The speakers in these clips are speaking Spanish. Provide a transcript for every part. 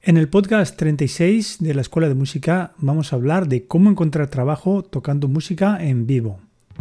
En el podcast 36 de la Escuela de Música vamos a hablar de cómo encontrar trabajo tocando música en vivo.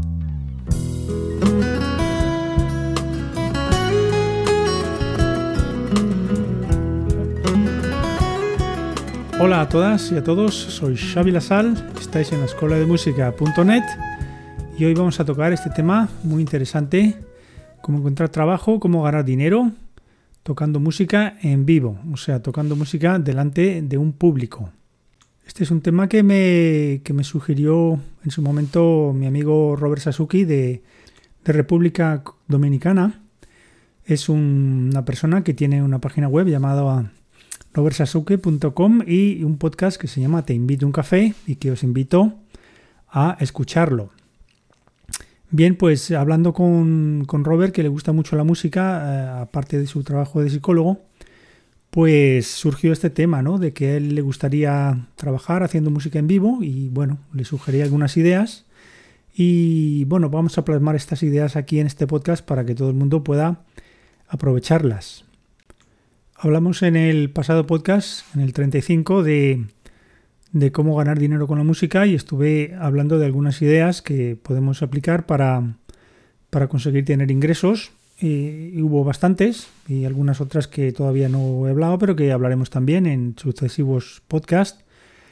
Hola a todas y a todos, soy Xavi Lasal, estáis en la escuela de música.net y hoy vamos a tocar este tema muy interesante, cómo encontrar trabajo, cómo ganar dinero tocando música en vivo, o sea, tocando música delante de un público. Este es un tema que me sugirió en su momento mi amigo Robert Sasuki de República Dominicana. Es una persona que tiene una página web llamada robertsasuke.com y un podcast que se llama Te invito a un café y que os invito a escucharlo. Bien, pues hablando con Robert, que le gusta mucho la música, aparte de su trabajo de psicólogo, pues surgió este tema, ¿no? De que a él le gustaría trabajar haciendo música en vivo y bueno, le sugerí algunas ideas y bueno, vamos a plasmar estas ideas aquí en este podcast para que todo el mundo pueda aprovecharlas. Hablamos en el pasado podcast, en el 35, de cómo ganar dinero con la música y estuve hablando de algunas ideas que podemos aplicar para conseguir tener ingresos. Y hubo bastantes y algunas otras que todavía no he hablado, pero que hablaremos también en sucesivos podcasts.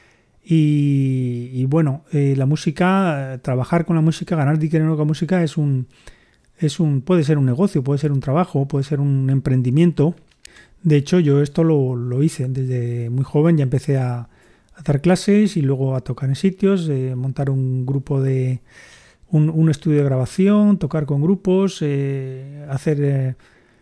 Y bueno, la música, trabajar con la música, ganar dinero con la música puede ser un negocio, puede ser un trabajo, puede ser un emprendimiento. De hecho, yo esto lo hice desde muy joven, ya empecé a dar clases y luego a tocar en sitios, montar un grupo de un estudio de grabación, tocar con grupos, hacer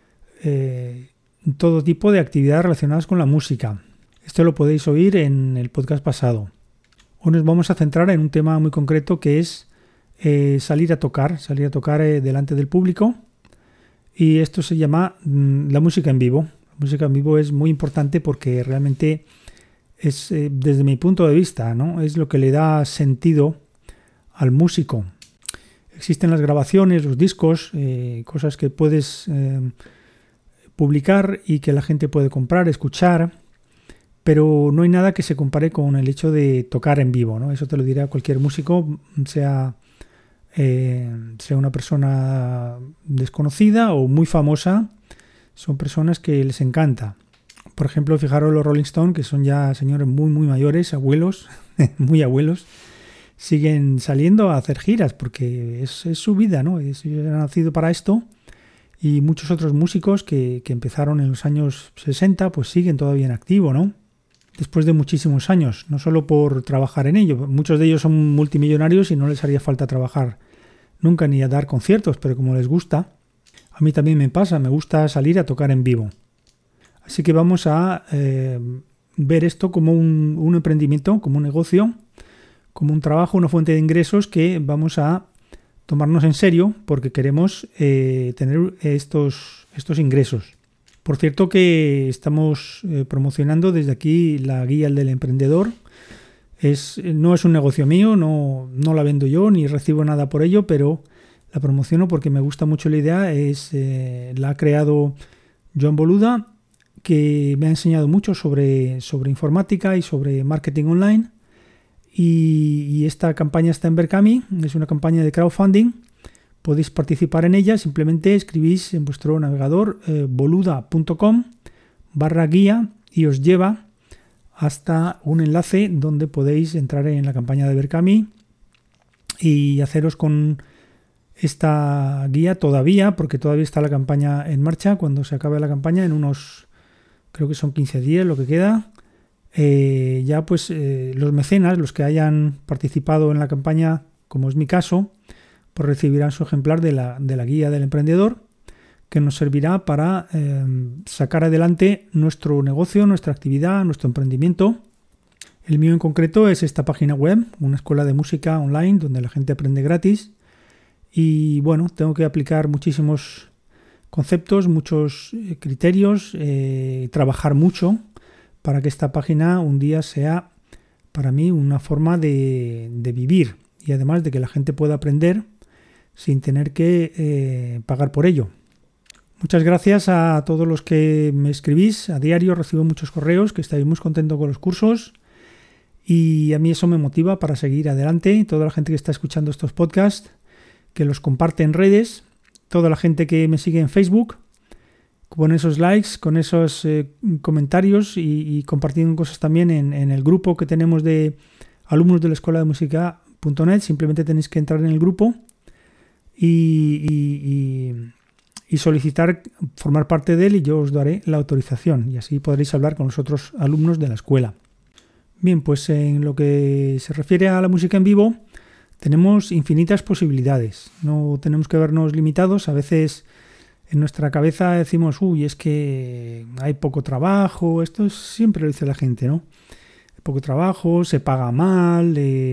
todo tipo de actividades relacionadas con la música. Esto lo podéis oír en el podcast pasado. Hoy nos vamos a centrar en un tema muy concreto que es salir a tocar delante del público, y esto se llama la música en vivo. La música en vivo es muy importante porque realmente es, desde mi punto de vista, ¿no? Es lo que le da sentido al músico. Existen las grabaciones, los discos, cosas que puedes publicar y que la gente puede comprar, escuchar, pero no hay nada que se compare con el hecho de tocar en vivo, ¿no? Eso te lo dirá cualquier músico, sea una persona desconocida o muy famosa. Son personas que les encanta. Por ejemplo, fijaros los Rolling Stones, que son ya señores muy, muy mayores, abuelos, muy abuelos, siguen saliendo a hacer giras porque es su vida, ¿no? Ellos han nacido para esto, y muchos otros músicos que empezaron en los años 60 pues siguen todavía en activo, ¿no? Después de muchísimos años, no solo por trabajar en ello. Muchos de ellos son multimillonarios y no les haría falta trabajar nunca ni a dar conciertos, pero como les gusta, a mí también me pasa, me gusta salir a tocar en vivo. Así que vamos a ver esto como un emprendimiento, como un negocio, como un trabajo, una fuente de ingresos que vamos a tomarnos en serio porque queremos tener estos ingresos. Por cierto que estamos promocionando desde aquí la guía del emprendedor. No es un negocio mío, no la vendo yo ni recibo nada por ello, pero la promociono porque me gusta mucho la idea. La ha creado Joan Boluda, que me ha enseñado mucho sobre informática y sobre marketing online. Y esta campaña está en Berkami, es una campaña de crowdfunding. Podéis participar en ella, simplemente escribís en vuestro navegador boluda.com/guía y os lleva hasta un enlace donde podéis entrar en la campaña de Berkami y haceros con esta guía todavía, porque todavía está la campaña en marcha. Cuando se acabe la campaña, en unos, creo que son 15 días lo que queda, ya pues los mecenas, los que hayan participado en la campaña, como es mi caso, pues recibirán su ejemplar de la guía del emprendedor, que nos servirá para sacar adelante nuestro negocio, nuestra actividad, nuestro emprendimiento. El mío en concreto es esta página web, una escuela de música online donde la gente aprende gratis. Y bueno, tengo que aplicar muchísimos conceptos, muchos criterios, trabajar mucho para que esta página un día sea para mí una forma de vivir y además de que la gente pueda aprender sin tener que pagar por ello. Muchas gracias a todos los que me escribís a diario, recibo muchos correos, que estáis muy contentos con los cursos y a mí eso me motiva para seguir adelante. Toda la gente que está escuchando estos podcasts, que los comparte en redes, toda la gente que me sigue en Facebook, con esos likes, con esos comentarios y compartiendo cosas también en el grupo que tenemos de alumnos de la escuela de música.net. Simplemente tenéis que entrar en el grupo y solicitar formar parte de él y yo os daré la autorización y así podréis hablar con los otros alumnos de la escuela. Bien, pues en lo que se refiere a la música en vivo tenemos infinitas posibilidades, no tenemos que vernos limitados. A veces en nuestra cabeza decimos, uy, es que hay poco trabajo, esto siempre lo dice la gente, ¿no? Hay poco trabajo, se paga mal,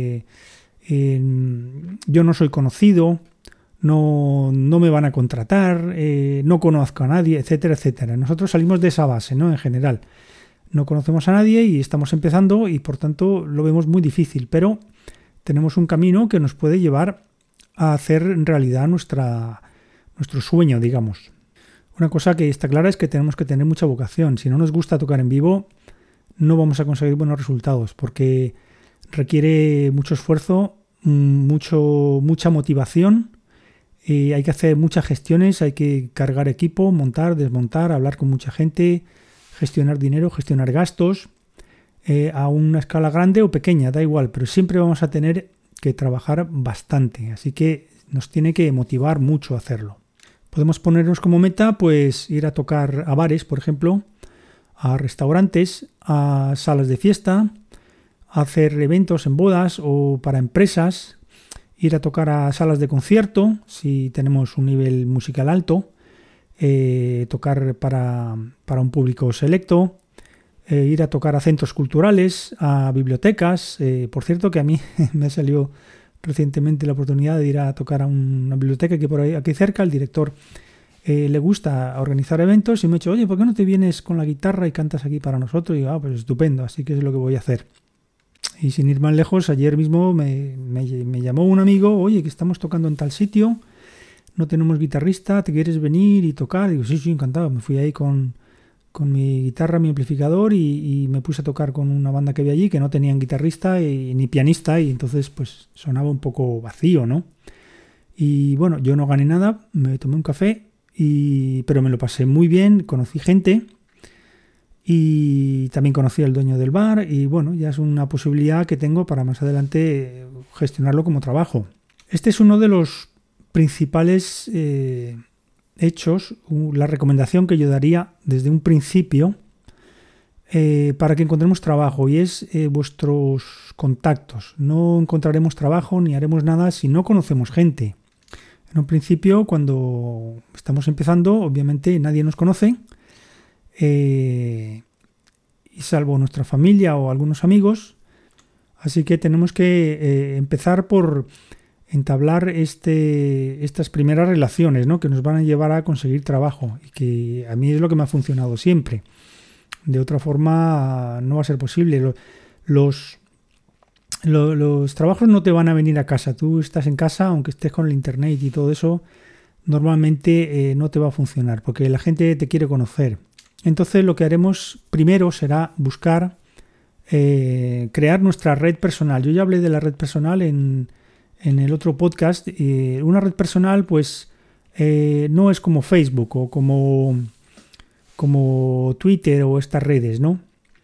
yo no soy conocido, no me van a contratar, no conozco a nadie, etcétera, etcétera. Nosotros salimos de esa base, ¿no? En general, no conocemos a nadie y estamos empezando y por tanto lo vemos muy difícil, pero tenemos un camino que nos puede llevar a hacer realidad nuestro sueño, digamos. Una cosa que está clara es que tenemos que tener mucha vocación. Si no nos gusta tocar en vivo, no vamos a conseguir buenos resultados porque requiere mucho esfuerzo, mucha motivación. Hay que hacer muchas gestiones, hay que cargar equipo, montar, desmontar, hablar con mucha gente, gestionar dinero, gestionar gastos, a una escala grande o pequeña, da igual, pero siempre vamos a tener que trabajar bastante, así que nos tiene que motivar mucho hacerlo. Podemos ponernos como meta pues ir a tocar a bares, por ejemplo, a restaurantes, a salas de fiesta, a hacer eventos en bodas o para empresas, ir a tocar a salas de concierto si tenemos un nivel musical alto, tocar para un público selecto, ir a tocar a centros culturales, a bibliotecas. Por cierto que a mí me salió recientemente la oportunidad de ir a tocar a una biblioteca que por ahí, aquí cerca, el director le gusta organizar eventos y me ha dicho, oye, ¿por qué no te vienes con la guitarra y cantas aquí para nosotros? Y digo, pues estupendo, así que es lo que voy a hacer. Y sin ir más lejos, ayer mismo me llamó un amigo, oye, que estamos tocando en tal sitio, no tenemos guitarrista, ¿te quieres venir y tocar? Digo, sí, encantado. Me fui ahí con mi guitarra, mi amplificador y me puse a tocar con una banda que había allí que no tenían guitarrista ni pianista y entonces pues sonaba un poco vacío, ¿no? Y bueno, yo no gané nada, me tomé un café, pero me lo pasé muy bien, conocí gente y también conocí al dueño del bar y bueno, ya es una posibilidad que tengo para más adelante gestionarlo como trabajo. Este es uno de los principales hechos, la recomendación que yo daría desde un principio para que encontremos trabajo y es vuestros contactos. No encontraremos trabajo ni haremos nada si no conocemos gente. En un principio, cuando estamos empezando, obviamente nadie nos conoce y salvo nuestra familia o algunos amigos, así que tenemos que empezar por entablar estas primeras relaciones, ¿no? Que nos van a llevar a conseguir trabajo y que a mí es lo que me ha funcionado siempre. De otra forma no va a ser posible. Los trabajos no te van a venir a casa. Tú estás en casa, aunque estés con el internet y todo eso, normalmente no te va a funcionar porque la gente te quiere conocer. Entonces lo que haremos primero será buscar crear nuestra red personal. Yo ya hablé de la red personal en el otro podcast. Una red personal pues no es como Facebook o como Twitter o estas redes, ¿no?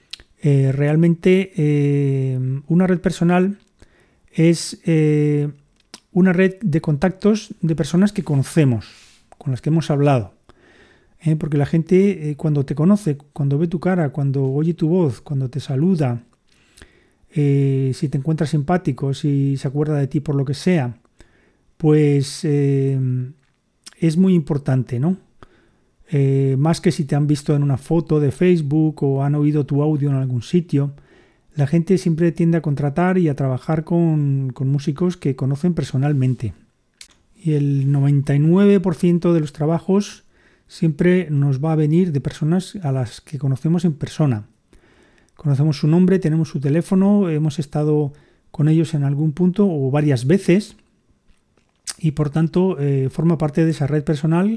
Realmente una red personal es una red de contactos de personas que conocemos, con las que hemos hablado. Porque la gente cuando te conoce, cuando ve tu cara, cuando oye tu voz, cuando te saluda, si te encuentra simpático, si se acuerda de ti por lo que sea, pues es muy importante, ¿no? Más que si te han visto en una foto de Facebook o han oído tu audio en algún sitio, la gente siempre tiende a contratar y a trabajar con músicos que conocen personalmente. Y el 99% de los trabajos siempre nos va a venir de personas a las que conocemos en persona. Conocemos su nombre, tenemos su teléfono, hemos estado con ellos en algún punto o varias veces y por tanto forma parte de esa red personal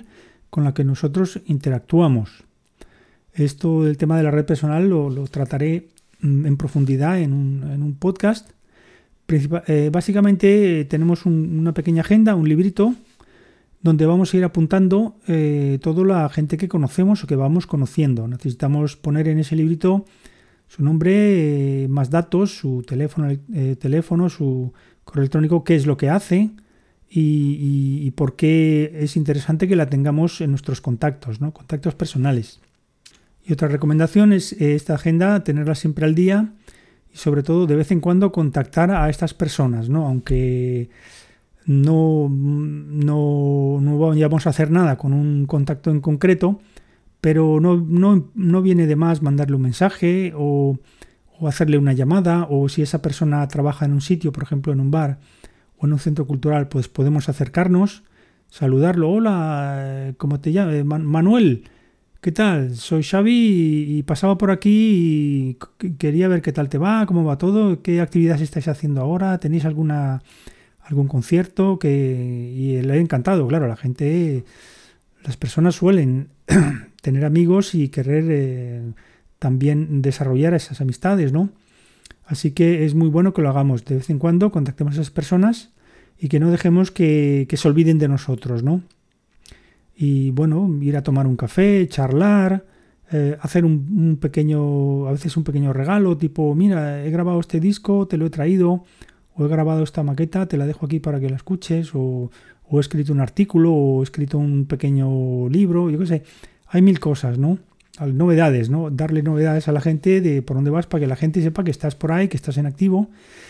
con la que nosotros interactuamos. Esto del tema de la red personal lo trataré en profundidad en un podcast. Básicamente tenemos una pequeña agenda, un librito, donde vamos a ir apuntando toda la gente que conocemos o que vamos conociendo. Necesitamos poner en ese librito su nombre, más datos, su teléfono, su correo electrónico, qué es lo que hace y por qué es interesante que la tengamos en nuestros contactos, ¿no? Contactos personales. Y otra recomendación es esta agenda, tenerla siempre al día y sobre todo de vez en cuando contactar a estas personas, ¿no? Aunque no vayamos a hacer nada con un contacto en concreto, pero no viene de más mandarle un mensaje o hacerle una llamada, o si esa persona trabaja en un sitio, por ejemplo en un bar o en un centro cultural, pues podemos acercarnos, saludarlo. Hola, ¿cómo te llamas? Manuel, ¿qué tal? Soy Xavi y pasaba por aquí y quería ver qué tal te va, cómo va todo, qué actividades estáis haciendo ahora, ¿tenéis algún concierto? Y le ha encantado, claro, las personas suelen tener amigos y querer también desarrollar esas amistades, ¿no? Así que es muy bueno que lo hagamos de vez en cuando, contactemos a esas personas y que no dejemos que se olviden de nosotros, ¿no? Y bueno, ir a tomar un café, charlar, hacer a veces un pequeño regalo, tipo, mira, he grabado este disco, te lo he traído, o he grabado esta maqueta, te la dejo aquí para que la escuches, o he escrito un artículo, o he escrito un pequeño libro, yo qué sé. Hay mil cosas, ¿no? Novedades, ¿no? Darle novedades a la gente de por dónde vas para que la gente sepa que estás por ahí, que estás en activo.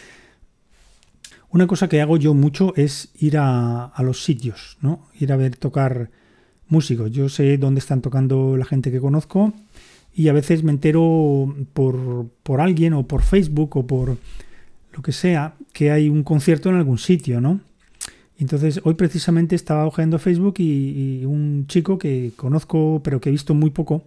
Una cosa que hago yo mucho es ir a los sitios, ¿no? Ir a ver tocar músicos. Yo sé dónde están tocando la gente que conozco y a veces me entero por alguien o por Facebook o por lo que sea que hay un concierto en algún sitio, ¿no? Entonces hoy precisamente estaba hojeando Facebook y un chico que conozco pero que he visto muy poco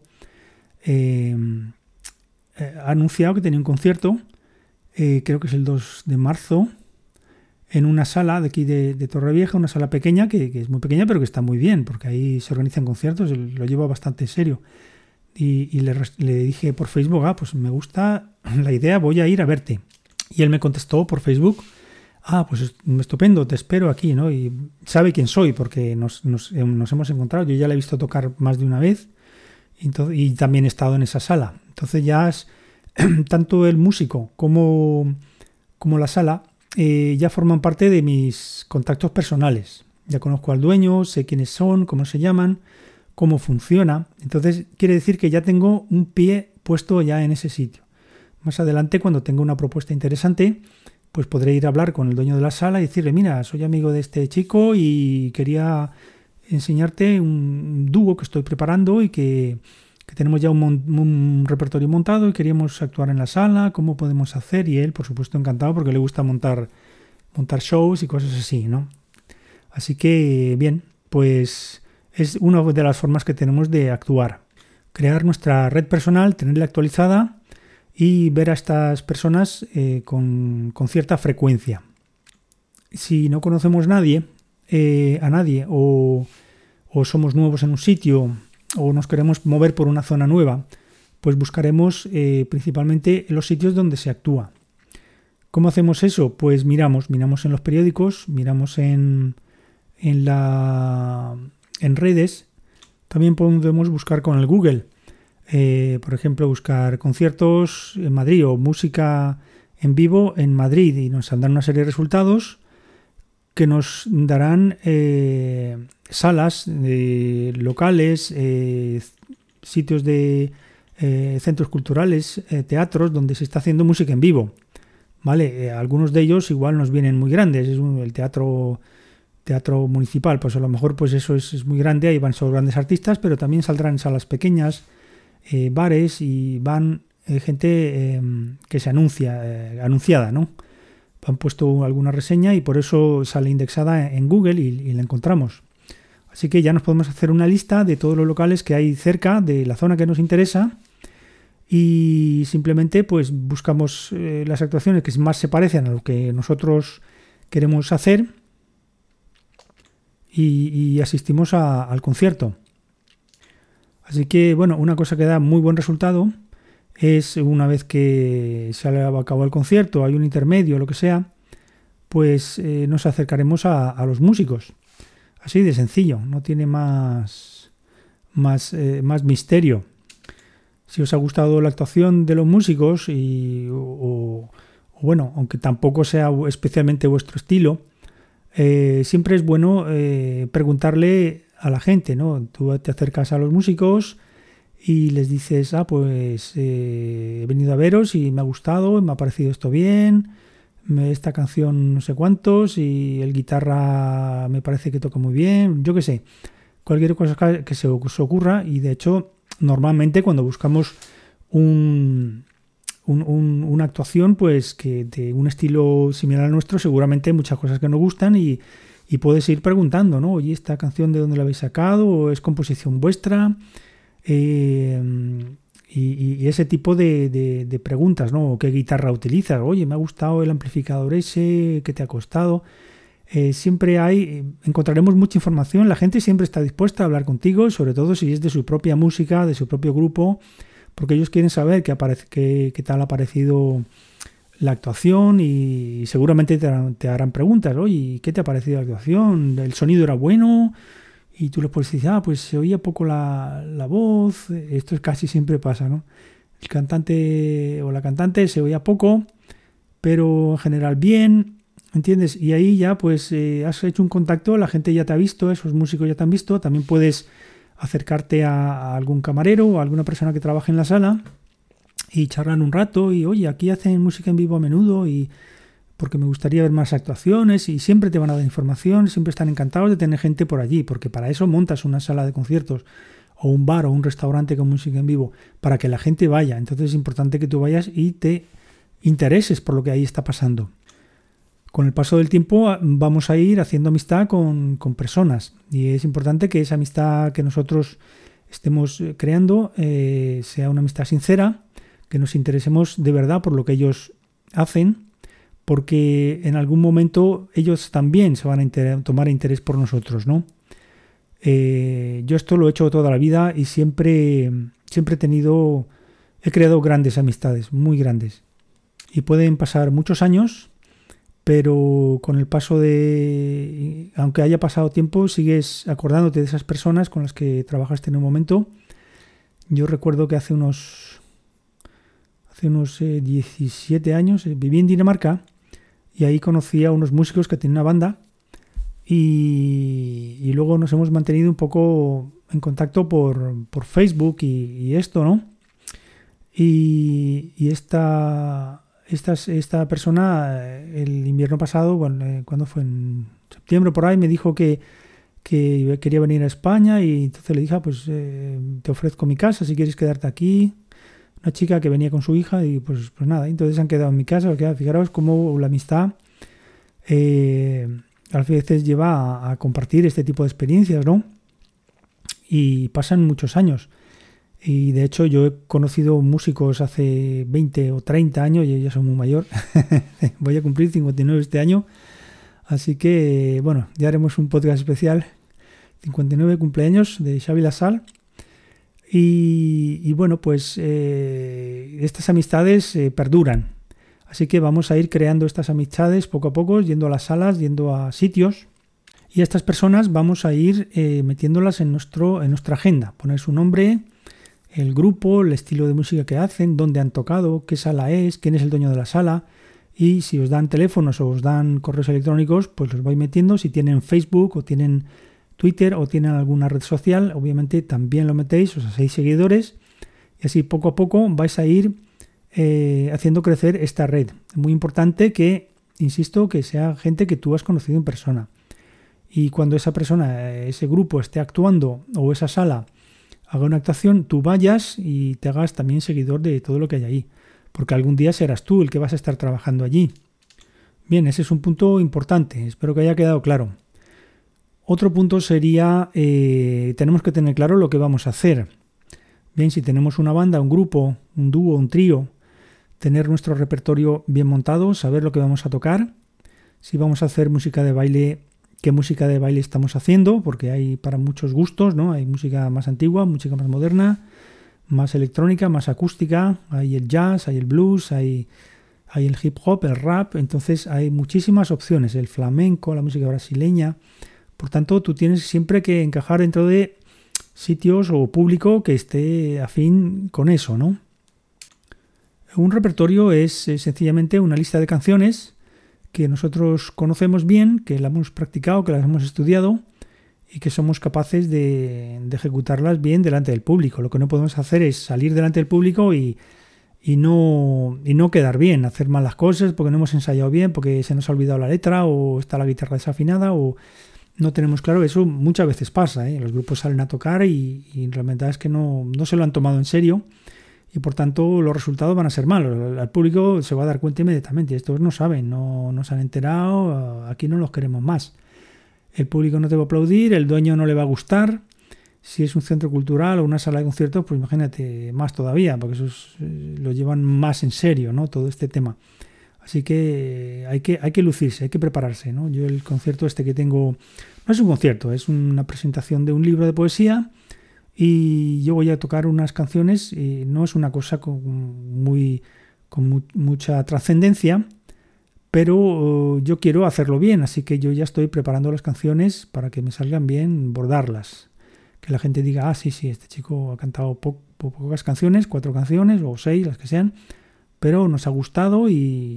ha anunciado que tenía un concierto, creo que es el 2 de marzo, en una sala de aquí de Torrevieja, una sala pequeña, que es muy pequeña pero que está muy bien, porque ahí se organizan conciertos, lo lleva bastante en serio. Y le dije por Facebook, pues me gusta la idea, voy a ir a verte. Y él me contestó por Facebook, pues estupendo, te espero aquí, ¿no? Y sabe quién soy, porque nos hemos encontrado, yo ya la he visto tocar más de una vez, y también he estado en esa sala. Entonces ya tanto el músico como la sala ya forman parte de mis contactos personales. Ya conozco al dueño, sé quiénes son, cómo se llaman, cómo funciona. Entonces quiere decir que ya tengo un pie puesto ya en ese sitio. Más adelante, cuando tenga una propuesta interesante, pues podré ir a hablar con el dueño de la sala y decirle, mira, soy amigo de este chico y quería enseñarte un dúo que estoy preparando y que tenemos ya un repertorio montado y queríamos actuar en la sala, ¿cómo podemos hacer? Y él, por supuesto, encantado porque le gusta montar shows y cosas así, ¿no? Así que, bien, pues es una de las formas que tenemos de actuar. Crear nuestra red personal, tenerla actualizada y ver a estas personas con cierta frecuencia. Si no conocemos a nadie o somos nuevos en un sitio o nos queremos mover por una zona nueva, pues buscaremos principalmente los sitios donde se actúa. ¿Cómo hacemos eso? Pues miramos en los periódicos, miramos en redes, también podemos buscar con el Google. Por ejemplo, buscar conciertos en Madrid o música en vivo en Madrid y nos saldrán una serie de resultados que nos darán salas locales, sitios de centros culturales, teatros donde se está haciendo música en vivo. ¿Vale? Algunos de ellos igual nos vienen muy grandes, el teatro municipal, pues a lo mejor pues eso es muy grande, ahí van solo grandes artistas, pero también saldrán salas pequeñas, bares y van gente que se anunciada, ¿no? Han puesto alguna reseña y por eso sale indexada en Google y la encontramos. Así que ya nos podemos hacer una lista de todos los locales que hay cerca de la zona que nos interesa y simplemente pues buscamos las actuaciones que más se parecen a lo que nosotros queremos hacer y asistimos al concierto. Así que, bueno, una cosa que da muy buen resultado es una vez que se ha acabado el concierto, hay un intermedio, lo que sea, pues nos acercaremos a los músicos. Así de sencillo, no tiene más misterio. Si os ha gustado la actuación de los músicos o bueno, aunque tampoco sea especialmente vuestro estilo, siempre es bueno preguntarle a la gente, ¿no? Tú te acercas a los músicos y les dices, pues he venido a veros y me ha gustado, me ha parecido esto bien, esta canción no sé cuántos y el guitarra me parece que toca muy bien, yo qué sé, cualquier cosa que se os ocurra. Y de hecho normalmente cuando buscamos una actuación pues que de un estilo similar al nuestro, seguramente hay muchas cosas que nos gustan y puedes ir preguntando, ¿no? Oye, ¿esta canción de dónde la habéis sacado? ¿O es composición vuestra? Y ese tipo de preguntas, ¿no? ¿Qué guitarra utilizas? Oye, me ha gustado el amplificador ese, ¿qué te ha costado? Siempre encontraremos mucha información. La gente siempre está dispuesta a hablar contigo, sobre todo si es de su propia música, de su propio grupo, porque ellos quieren saber qué tal ha parecido la actuación y seguramente te harán preguntas. Oye, ¿qué te ha parecido la actuación? ¿El sonido era bueno? Y tú les puedes decir, pues se oía poco la voz. Esto casi siempre pasa, ¿no? El cantante o la cantante se oía poco, pero en general bien, ¿entiendes? Y ahí ya pues has hecho un contacto, la gente ya te ha visto, esos músicos ya te han visto. También puedes acercarte a algún camarero o a alguna persona que trabaje en la sala y charlan un rato y, oye, aquí hacen música en vivo a menudo y porque me gustaría ver más actuaciones, y siempre te van a dar información, siempre están encantados de tener gente por allí, porque para eso montas una sala de conciertos o un bar o un restaurante con música en vivo, para que la gente vaya. Entonces es importante que tú vayas y te intereses por lo que ahí está pasando. Con el paso del tiempo vamos a ir haciendo amistad con personas, y es importante que esa amistad que nosotros estemos creando sea una amistad sincera, que nos interesemos de verdad por lo que ellos hacen, porque en algún momento ellos también se van a tomar interés por nosotros, ¿no? Yo esto lo he hecho toda la vida y siempre he creado grandes amistades, muy grandes. Y pueden pasar muchos años, pero con el paso aunque haya pasado tiempo, sigues acordándote de esas personas con las que trabajaste en un momento. Yo recuerdo que hace unos 17 años viví en Dinamarca. Y ahí conocí a unos músicos que tenían una banda y luego nos hemos mantenido un poco en contacto por Facebook y esto, ¿no? Y esta persona el invierno pasado, bueno, cuando fue en septiembre por ahí, me dijo que quería venir a España, y entonces le dije, te ofrezco mi casa si quieres quedarte aquí. Una chica que venía con su hija y pues nada, entonces se han quedado en mi casa. Fijaros cómo la amistad a veces lleva a compartir este tipo de experiencias, ¿no? Y pasan muchos años. Y de hecho yo he conocido músicos hace 20 o 30 años, y ya soy muy mayor. Voy a cumplir 59 este año. Así que, bueno, ya haremos un podcast especial. 59 cumpleaños de Xavi Lasal. Y bueno, pues estas amistades perduran. Así que vamos a ir creando estas amistades poco a poco, yendo a las salas, yendo a sitios. Y a estas personas vamos a ir metiéndolas en nuestra agenda. Poner su nombre, el grupo, el estilo de música que hacen, dónde han tocado, qué sala es, quién es el dueño de la sala. Y si os dan teléfonos o os dan correos electrónicos, pues los vais metiendo. Si tienen Facebook o tienen Twitter o tienen alguna red social, obviamente también lo metéis, os hacéis seguidores, y así poco a poco vais a ir haciendo crecer esta red. Es muy importante que, insisto, que sea gente que tú has conocido en persona. Y cuando esa persona, ese grupo esté actuando, o esa sala haga una actuación, tú vayas y te hagas también seguidor de todo lo que hay ahí, porque algún día serás tú el que vas a estar trabajando allí. Bien, ese es un punto importante, espero que haya quedado claro. Otro punto sería, tenemos que tener claro lo que vamos a hacer. Bien, si tenemos una banda, un grupo, un dúo, un trío, tener nuestro repertorio bien montado, saber lo que vamos a tocar. Si vamos a hacer música de baile, qué música de baile estamos haciendo, porque hay para muchos gustos, ¿no? Hay música más antigua, música más moderna, más electrónica, más acústica, hay el jazz, hay el blues, hay el hip hop, el rap, entonces hay muchísimas opciones, el flamenco, la música brasileña. Por tanto, tú tienes siempre que encajar dentro de sitios o público que esté afín con eso, ¿no? Un repertorio es sencillamente una lista de canciones que nosotros conocemos bien, que la hemos practicado, que las hemos estudiado y que somos capaces de ejecutarlas bien delante del público. Lo que no podemos hacer es salir delante del público y no quedar bien, hacer mal las cosas porque no hemos ensayado bien, porque se nos ha olvidado la letra o está la guitarra desafinada o no tenemos claro. Eso muchas veces pasa, ¿eh? Los grupos salen a tocar y realmente es que no se lo han tomado en serio y por tanto los resultados van a ser malos. Al público se va a dar cuenta inmediatamente. Estos no saben, no se han enterado, aquí no los queremos más. El público no te va a aplaudir, el dueño no le va a gustar. Si es un centro cultural o una sala de conciertos, pues imagínate más todavía, porque esos lo llevan más en serio, ¿no? Todo este tema. Así que hay que lucirse, hay que prepararse, ¿no? Yo el concierto este que tengo, no es un concierto, es una presentación de un libro de poesía y yo voy a tocar unas canciones y no es una cosa con mucha trascendencia, pero yo quiero hacerlo bien, así que yo ya estoy preparando las canciones para que me salgan bien, bordarlas. Que la gente diga, sí, este chico ha cantado pocas canciones, 4 canciones o 6, las que sean, pero nos ha gustado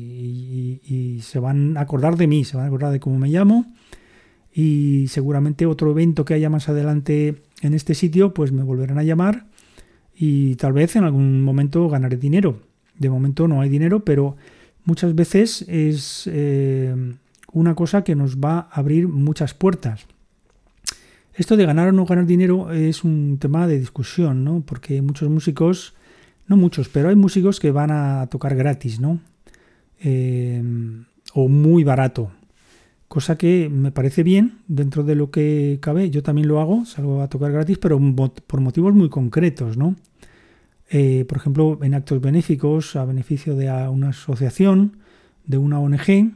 y se van a acordar de mí, se van a acordar de cómo me llamo y seguramente otro evento que haya más adelante en este sitio, pues me volverán a llamar y tal vez en algún momento ganaré dinero. De momento no hay dinero, pero muchas veces es una cosa que nos va a abrir muchas puertas. Esto de ganar o no ganar dinero es un tema de discusión, ¿no? Porque muchos músicos, no muchos, pero hay músicos que van a tocar gratis, ¿no? O muy barato. Cosa que me parece bien dentro de lo que cabe. Yo también lo hago, salgo a tocar gratis, pero por motivos muy concretos, ¿no? Por ejemplo, en actos benéficos, a beneficio de una asociación, de una ONG,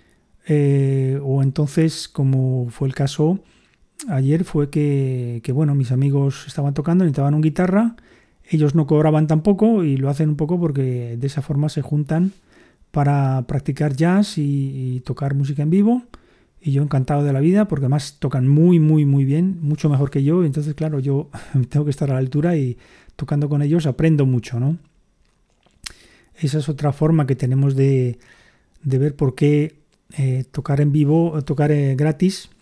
o entonces, como fue el caso ayer, fue que bueno, mis amigos estaban tocando, necesitaban una guitarra, ellos no cobraban tampoco y lo hacen un poco porque de esa forma se juntan para practicar jazz y tocar música en vivo. Y yo encantado de la vida porque además tocan muy, muy, muy bien, mucho mejor que yo. Entonces, claro, yo tengo que estar a la altura y tocando con ellos aprendo mucho, ¿no? Esa es otra forma que tenemos de ver por qué tocar en vivo, tocar gratis,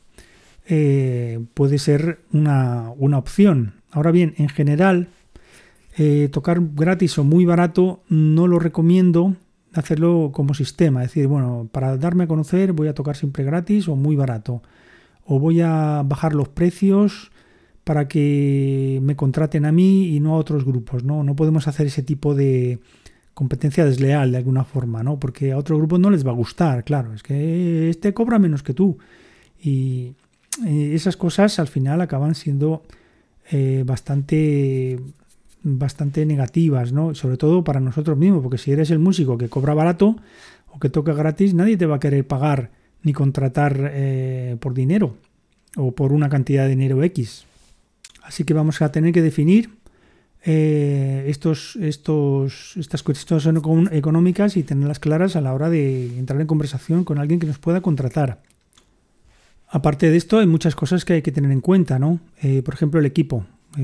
puede ser una opción. Ahora bien, en general, tocar gratis o muy barato no lo recomiendo hacerlo como sistema, es decir, bueno, para darme a conocer voy a tocar siempre gratis o muy barato, o voy a bajar los precios para que me contraten a mí y no a otros grupos, no podemos hacer ese tipo de competencia desleal de alguna forma, ¿no? Porque a otros grupos no les va a gustar, claro, es que este cobra menos que tú y esas cosas al final acaban siendo bastante negativas, ¿no? Sobre todo para nosotros mismos, porque si eres el músico que cobra barato o que toca gratis, nadie te va a querer pagar ni contratar por dinero o por una cantidad de dinero X. Así que vamos a tener que definir estas cuestiones económicas y tenerlas claras a la hora de entrar en conversación con alguien que nos pueda contratar. Aparte de esto, hay muchas cosas que hay que tener en cuenta, ¿no? Por ejemplo, el equipo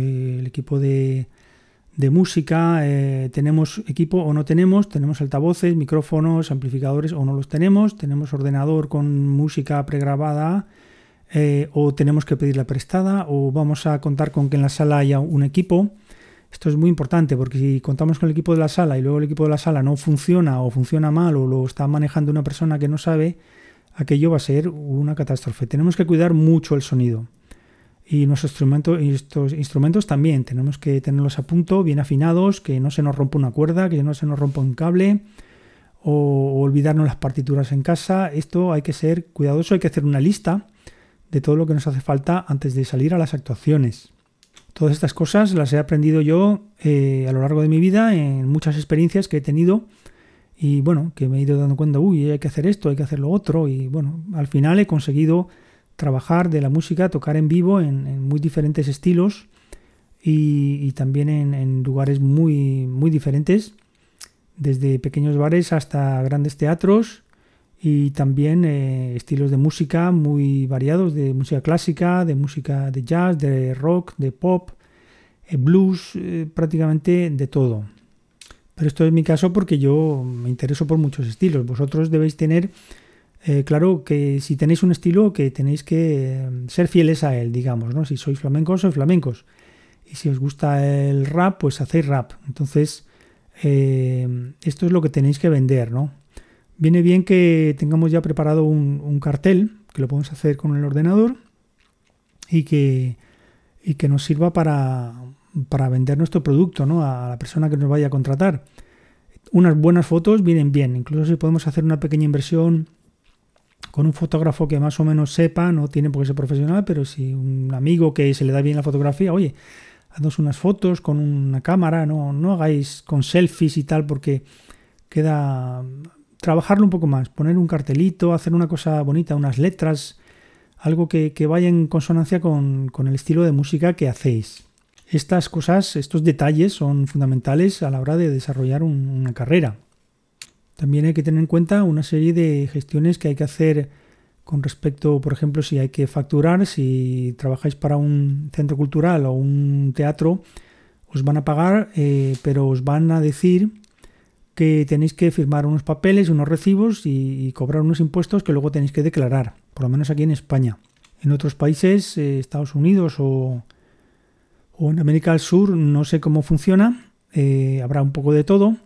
de música, tenemos equipo o no tenemos altavoces, micrófonos, amplificadores o no los tenemos ordenador con música pregrabada o tenemos que pedirla prestada o vamos a contar con que en la sala haya un equipo. Esto es muy importante porque si contamos con el equipo de la sala y luego el equipo de la sala no funciona o funciona mal o lo está manejando una persona que no sabe, aquello va a ser una catástrofe. Tenemos que cuidar mucho el sonido. Y estos instrumentos también tenemos que tenerlos a punto, bien afinados, que no se nos rompa una cuerda, que no se nos rompa un cable o olvidarnos las partituras en casa. Esto hay que ser cuidadoso, hay que hacer una lista de todo lo que nos hace falta antes de salir a las actuaciones. Todas estas cosas las he aprendido yo a lo largo de mi vida en muchas experiencias que he tenido y bueno, que me he ido dando cuenta, hay que hacer esto, hay que hacer lo otro y bueno, al final he conseguido trabajar de la música, tocar en vivo en muy diferentes estilos y también en lugares muy, muy diferentes, desde pequeños bares hasta grandes teatros y también estilos de música muy variados, de música clásica, de música de jazz, de rock, de pop, blues, prácticamente de todo. Pero esto es mi caso porque yo me intereso por muchos estilos. Vosotros debéis tener claro que si tenéis un estilo que tenéis que ser fieles a él, digamos, ¿no? Si sois flamencos, sois flamencos. Y si os gusta el rap, pues hacéis rap. Entonces, esto es lo que tenéis que vender, ¿no? Viene bien que tengamos ya preparado un cartel, que lo podemos hacer con el ordenador y que nos sirva para vender nuestro producto, ¿no? A la persona que nos vaya a contratar. Unas buenas fotos vienen bien, incluso si podemos hacer una pequeña inversión con un fotógrafo que más o menos sepa, no tiene por qué ser profesional, pero si un amigo que se le da bien la fotografía, oye, haznos unas fotos con una cámara, no hagáis con selfies y tal, porque queda... Trabajarlo un poco más, poner un cartelito, hacer una cosa bonita, unas letras, algo que vaya en consonancia con el estilo de música que hacéis. Estas cosas, estos detalles son fundamentales a la hora de desarrollar una carrera. También hay que tener en cuenta una serie de gestiones que hay que hacer con respecto, por ejemplo, si hay que facturar, si trabajáis para un centro cultural o un teatro, os van a pagar, pero os van a decir que tenéis que firmar unos papeles, unos recibos y cobrar unos impuestos que luego tenéis que declarar, por lo menos aquí en España. En otros países, Estados Unidos o en América del Sur, no sé cómo funciona, habrá un poco de todo.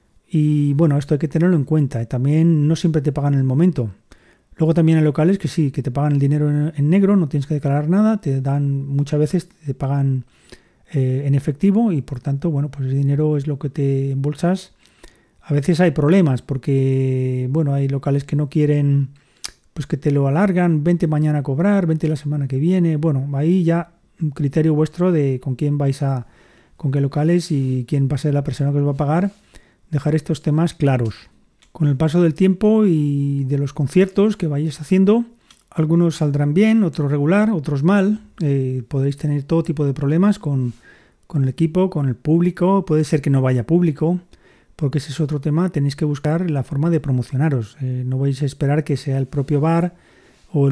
Y bueno, esto hay que tenerlo en cuenta. También no siempre te pagan en el momento. Luego también hay locales que sí, que te pagan el dinero en negro, no tienes que declarar nada, te dan, muchas veces te pagan en efectivo y por tanto, bueno, pues el dinero es lo que te embolsas. A veces hay problemas porque, bueno, hay locales que no quieren, pues que te lo alargan, vente mañana a cobrar, vente la semana que viene. Bueno, ahí ya un criterio vuestro de con quién vais con qué locales y quién va a ser la persona que os va a pagar. Dejar estos temas claros. Con el paso del tiempo y de los conciertos que vayáis haciendo, algunos saldrán bien, otros regular, otros mal. Podréis tener todo tipo de problemas con el equipo, con el público. Puede ser que no vaya público, porque ese es otro tema. Tenéis que buscar la forma de promocionaros. No vais a esperar que sea el propio bar o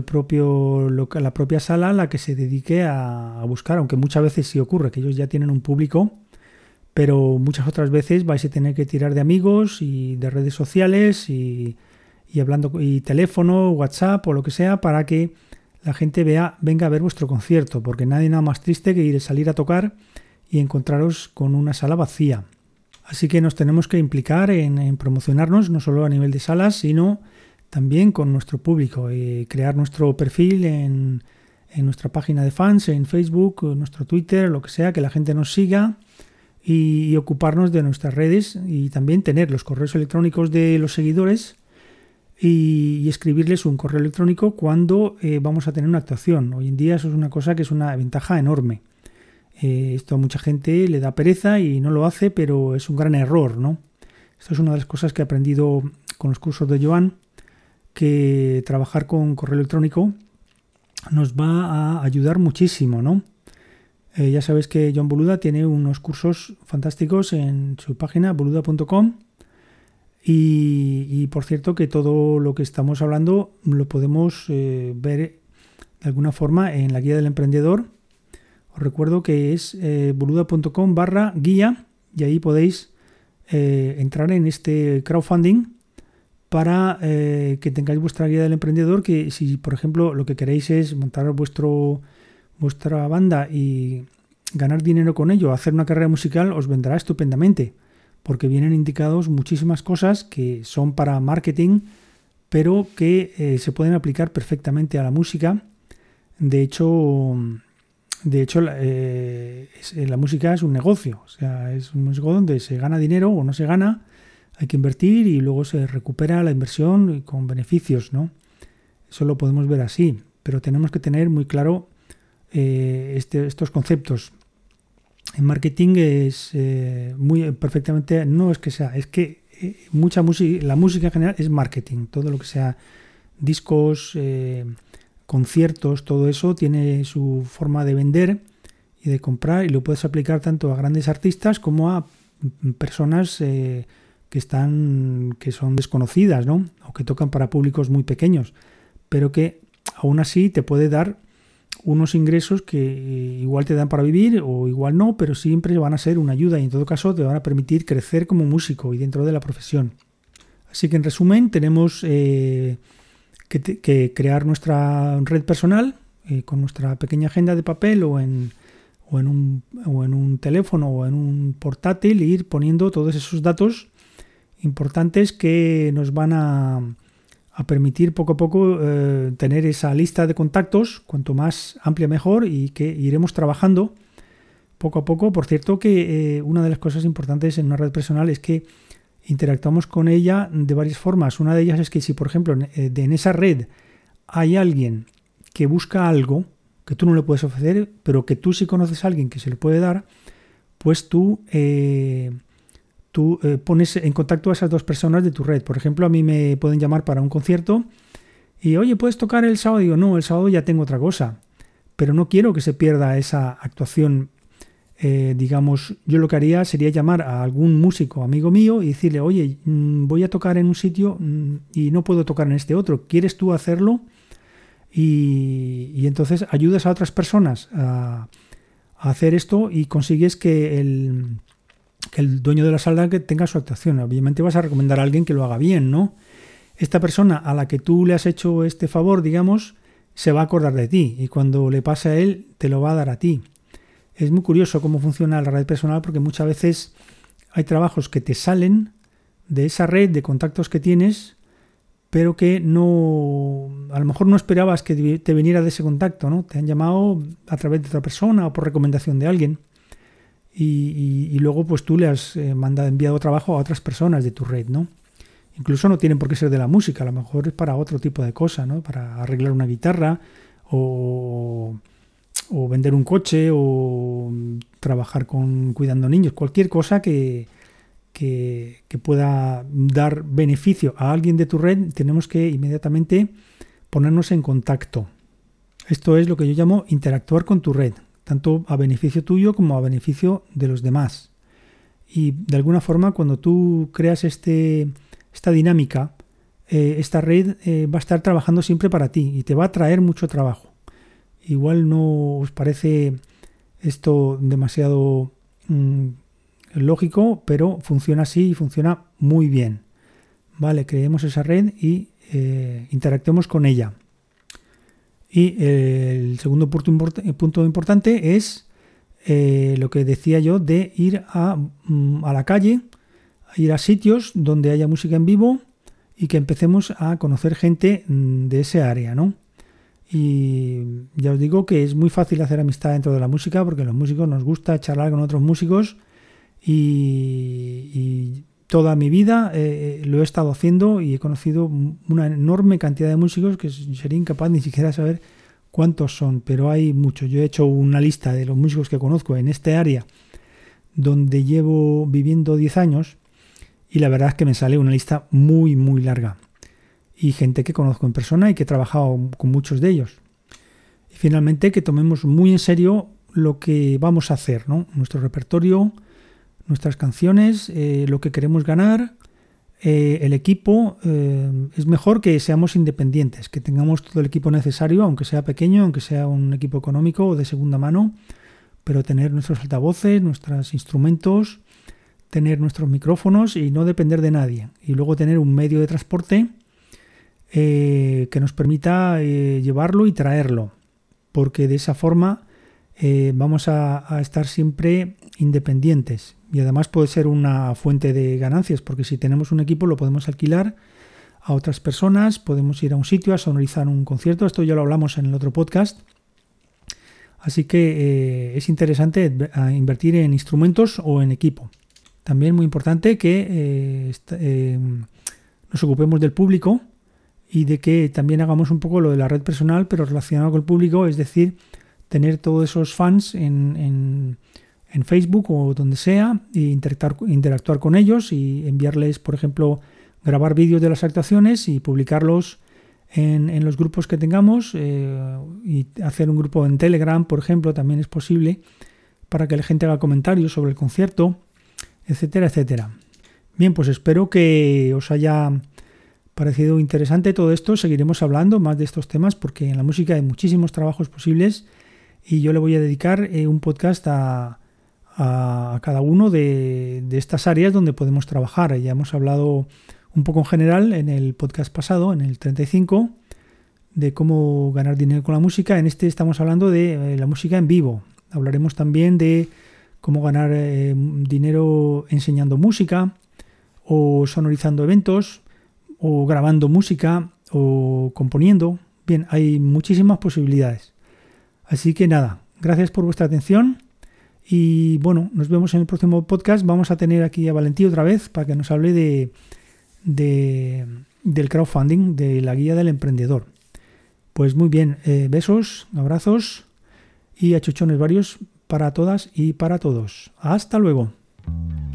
la propia sala la que se dedique a buscar, aunque muchas veces sí ocurre que ellos ya tienen un público, pero muchas otras veces vais a tener que tirar de amigos y de redes sociales y hablando y teléfono, WhatsApp o lo que sea para que la gente venga a ver vuestro concierto, porque nadie nada más triste que ir a salir a tocar y encontraros con una sala vacía. Así que nos tenemos que implicar en promocionarnos, no solo a nivel de salas, sino también con nuestro público, crear nuestro perfil en nuestra página de fans, en Facebook, nuestro Twitter, lo que sea, que la gente nos siga y ocuparnos de nuestras redes y también tener los correos electrónicos de los seguidores y escribirles un correo electrónico cuando vamos a tener una actuación. Hoy en día eso es una cosa que es una ventaja enorme. Esto a mucha gente le da pereza y no lo hace, pero es un gran error, ¿no? Esto es una de las cosas que he aprendido con los cursos de Joan, que trabajar con correo electrónico nos va a ayudar muchísimo, ¿no? Ya sabéis que Joan Boluda tiene unos cursos fantásticos en su página boluda.com y por cierto que todo lo que estamos hablando lo podemos ver de alguna forma en la guía del emprendedor. Os recuerdo que es boluda.com/guía y ahí podéis entrar en este crowdfunding para que tengáis vuestra guía del emprendedor, que si por ejemplo lo que queréis es montar vuestra banda y ganar dinero con ello, hacer una carrera musical, os vendrá estupendamente, porque vienen indicados muchísimas cosas que son para marketing, pero que se pueden aplicar perfectamente a la música. De hecho la música es un negocio, o sea, es un negocio donde se gana dinero o no se gana, hay que invertir y luego se recupera la inversión con beneficios, ¿no? Eso lo podemos ver así, pero tenemos que tener muy claro estos conceptos. En marketing es muy perfectamente, no es que sea, es que mucha música, la música en general es marketing, todo lo que sea discos, conciertos, todo eso tiene su forma de vender y de comprar, y lo puedes aplicar tanto a grandes artistas como a personas que son desconocidas, ¿no? O que tocan para públicos muy pequeños, pero que aún así te puede dar unos ingresos que igual te dan para vivir o igual no, pero siempre van a ser una ayuda y en todo caso te van a permitir crecer como músico y dentro de la profesión. Así que en resumen tenemos que crear nuestra red personal con nuestra pequeña agenda de papel o en un teléfono o en un portátil, e ir poniendo todos esos datos importantes que nos van a permitir poco a poco tener esa lista de contactos, cuanto más amplia mejor, y que iremos trabajando poco a poco. Por cierto que una de las cosas importantes en una red personal es que interactuamos con ella de varias formas. Una de ellas es que si, por ejemplo, en esa red hay alguien que busca algo que tú no le puedes ofrecer, pero que tú sí conoces a alguien que se le puede dar, pues tú pones en contacto a esas dos personas de tu red. Por ejemplo, a mí me pueden llamar para un concierto y, oye, ¿puedes tocar el sábado? Digo, no, el sábado ya tengo otra cosa, pero no quiero que se pierda esa actuación. Digamos, yo lo que haría sería llamar a algún músico amigo mío y decirle, oye, voy a tocar en un sitio y no puedo tocar en este otro, ¿quieres tú hacerlo? Y entonces ayudas a otras personas a hacer esto y consigues que el dueño de la sala que tenga su actuación. Obviamente vas a recomendar a alguien que lo haga bien, ¿no? Esta persona a la que tú le has hecho este favor, digamos, se va a acordar de ti y cuando le pase a él te lo va a dar a ti. Es muy curioso cómo funciona la red personal porque muchas veces hay trabajos que te salen de esa red de contactos que tienes, pero que no, a lo mejor no esperabas que te viniera de ese contacto, ¿no? Te han llamado a través de otra persona o por recomendación de alguien y luego pues tú le has enviado trabajo a otras personas de tu red, ¿no? Incluso no tienen por qué ser de la música, a lo mejor es para otro tipo de cosa, ¿no? Para arreglar una guitarra o vender un coche o trabajar cuidando niños, cualquier cosa que pueda dar beneficio a alguien de tu red, tenemos que inmediatamente ponernos en contacto. Esto es lo que yo llamo interactuar con tu red, tanto a beneficio tuyo como a beneficio de los demás. Y de alguna forma, cuando tú creas esta dinámica, esta red va a estar trabajando siempre para ti y te va a traer mucho trabajo. Igual no os parece esto demasiado lógico, pero funciona así y funciona muy bien. Vale, creemos esa red y interactuemos con ella. Y el segundo punto importante es lo que decía yo de ir a la calle, a ir a sitios donde haya música en vivo y que empecemos a conocer gente de ese área, ¿no? Y ya os digo que es muy fácil hacer amistad dentro de la música porque a los músicos nos gusta charlar con otros músicos y toda mi vida lo he estado haciendo y he conocido una enorme cantidad de músicos que sería incapaz ni siquiera saber cuántos son, pero hay muchos. Yo he hecho una lista de los músicos que conozco en este área donde llevo viviendo 10 años y la verdad es que me sale una lista muy muy larga. Y gente que conozco en persona y que he trabajado con muchos de ellos. Y finalmente que tomemos muy en serio lo que vamos a hacer, ¿no? Nuestro repertorio, nuestras canciones, lo que queremos ganar, el equipo. Es mejor que seamos independientes, que tengamos todo el equipo necesario, aunque sea pequeño, aunque sea un equipo económico o de segunda mano, pero tener nuestros altavoces, nuestros instrumentos, tener nuestros micrófonos y no depender de nadie. Y luego tener un medio de transporte que nos permita llevarlo y traerlo, porque de esa forma vamos a estar siempre independientes y además puede ser una fuente de ganancias, porque si tenemos un equipo lo podemos alquilar a otras personas, podemos ir a un sitio a sonorizar un concierto. Esto ya lo hablamos en el otro podcast, así que es interesante invertir en instrumentos o en equipo. También muy importante que nos ocupemos del público y de que también hagamos un poco lo de la red personal, pero relacionado con el público, es decir, tener todos esos fans en Facebook o donde sea e interactuar con ellos y enviarles, por ejemplo, grabar vídeos de las actuaciones y publicarlos en los grupos que tengamos y hacer un grupo en Telegram, por ejemplo, también es posible para que la gente haga comentarios sobre el concierto, etcétera, etcétera. Bien, pues espero que os haya parecido interesante todo esto. Seguiremos hablando más de estos temas porque en la música hay muchísimos trabajos posibles y yo le voy a dedicar un podcast a cada uno de estas áreas donde podemos trabajar. Ya hemos hablado un poco en general en el podcast pasado, en el 35, de cómo ganar dinero con la música. En este estamos hablando de la música en vivo. Hablaremos también de cómo ganar dinero enseñando música o sonorizando eventos o grabando música o componiendo. Bien, hay muchísimas posibilidades. Así que nada, gracias por vuestra atención y bueno, nos vemos en el próximo podcast. Vamos a tener aquí a Valentí otra vez para que nos hable del crowdfunding, de la guía del emprendedor. Pues muy bien, besos, abrazos y achuchones varios para todas y para todos. Hasta luego.